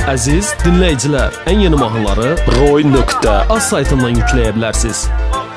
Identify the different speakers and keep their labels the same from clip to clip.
Speaker 1: Əziz dinləyicilər, ən yeni mahnıları roy.az saytından yükləyə bilərsiniz.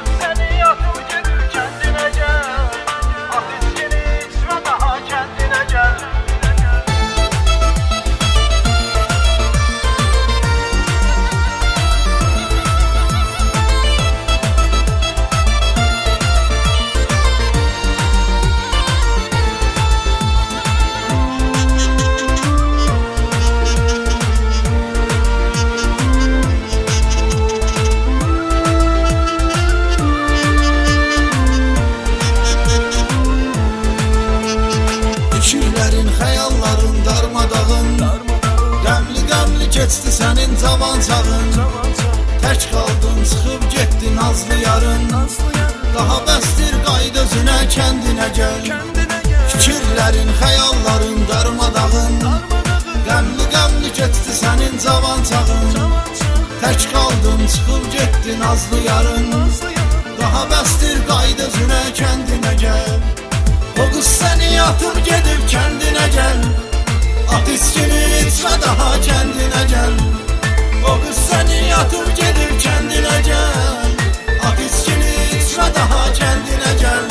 Speaker 2: Keçdi sənin cavan çağın, tək qaldın, çıxıb getdin nazlı yarın. Daha bəsdir qayda özünə, kəndinə gəl. Fikirlərin, xəyalların darmadağın, qəmli keçdi sənin cavan çağın, tək qaldın, çıxıb getdin nazlı yarın. Daha bəsdir qayda özünə, kəndinə gəl. O qız səni atıb gedib kəndinə gəl. At içkini içmə, daha kəndinə gəl. O qız səni atıb gedib kəndinə gəl. At içkini içmə, daha kəndinə gəl.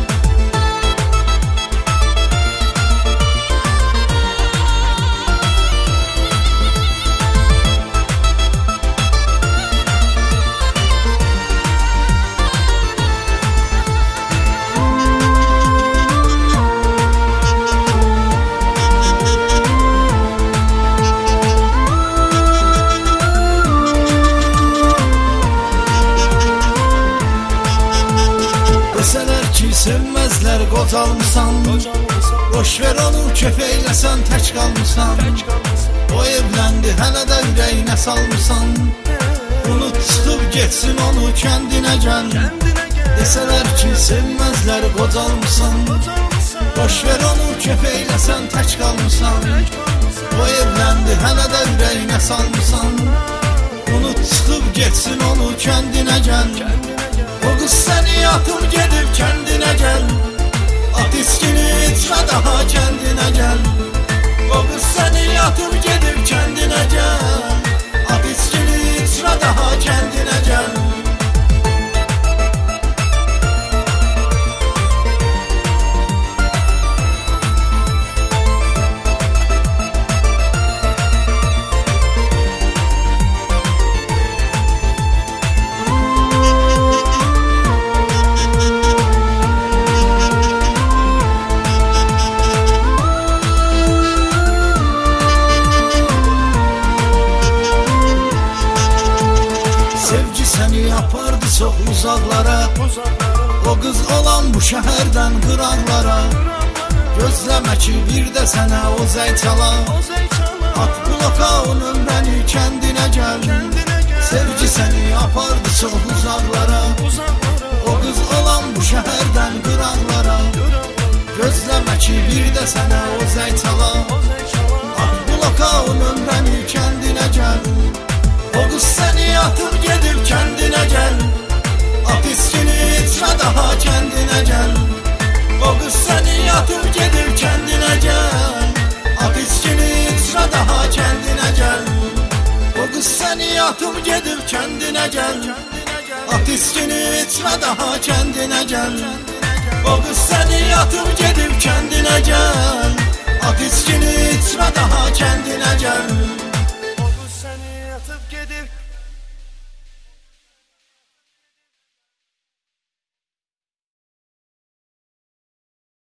Speaker 2: Sevməzlər, qocalmısan, boş ver onu, köf eyləsən, tək qalmısan. O evləndi, hələ də ürəyinə salmısan. Unut, çıxıb getsin onu, kəndinə gəl. Desələr ki, sevməzlər, qocalmısan, boş ver onu, köf eyləsən, tək qalmısan. O evləndi, hələ də ürəyinə salmısan. Unut, çıxıb getsin onu, kəndinə gəl. O qız səni atıb gedib kəndinə gəl. At içkini içmə, daha kəndinə gəl. O qız səni atıb gedib kəndinə gəl. At içkini içmə, daha kəndinə gəl. Səni apardı çox uzaqlara, o qız olan bu şəhərdən qıraqlara. Gözləmə ki, bir də sənə o zəy çala. At bloka onun məni, kəndinə gəl. Sevgi səni apardı çox uzaqlara, o qız olan bu şəhərdən qıraqlara. Gözləmə ki, bir də sənə o zəy çala. At bloka onun məni, kəndinə gəl. O qız səni atıb gedib kəndinə gəl. At içkini içmə, daha kəndinə gəl. O qız səni atıb gedib kəndinə gəl. At içkini içmə, daha kəndinə gəl. O qız səni atıb gedib kəndinə gəl. At içkini içmə, daha kəndinə gəl. O qız səni atıb gedib kəndinə gəl. At içkini içmə, daha kəndinə gəl.